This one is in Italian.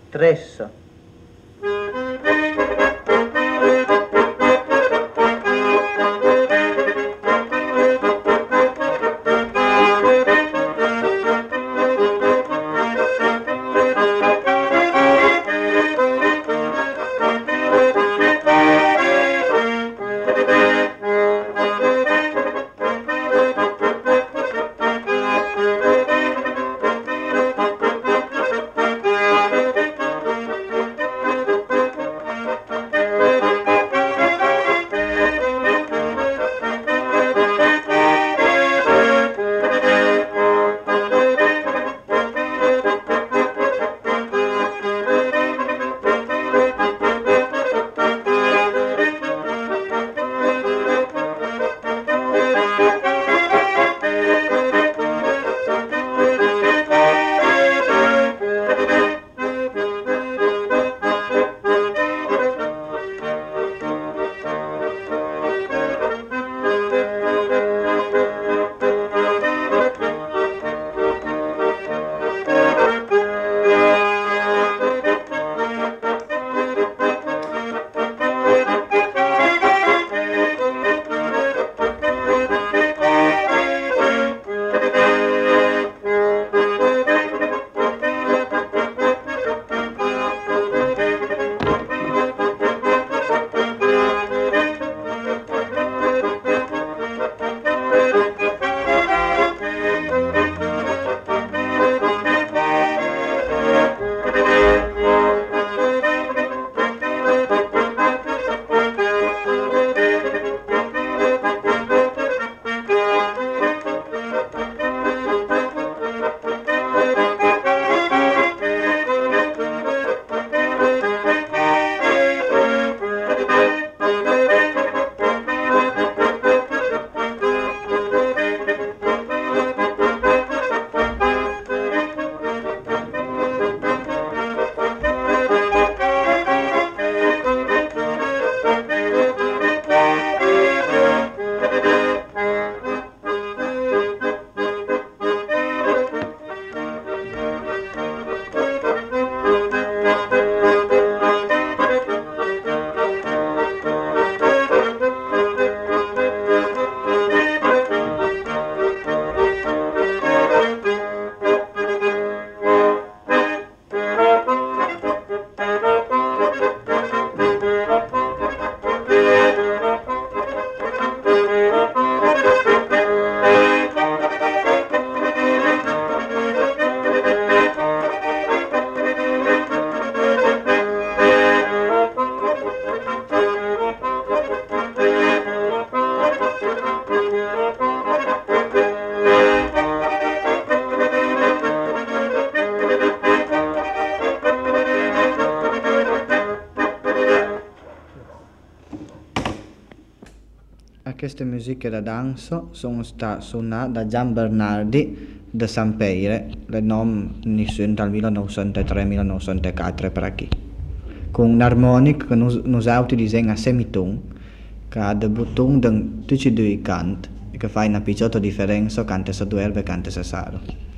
Tres. Queste musiche da danza sono state suonate da Gian Bernardi da Sampeire, le nome sono dal 1903-1904 per qui, con un armonico che noi utilizziamo a semiton, che ha dei bottoni da tutti e due i canti, e che fa una piccola differenza quando si dovrebbe e quando si sa.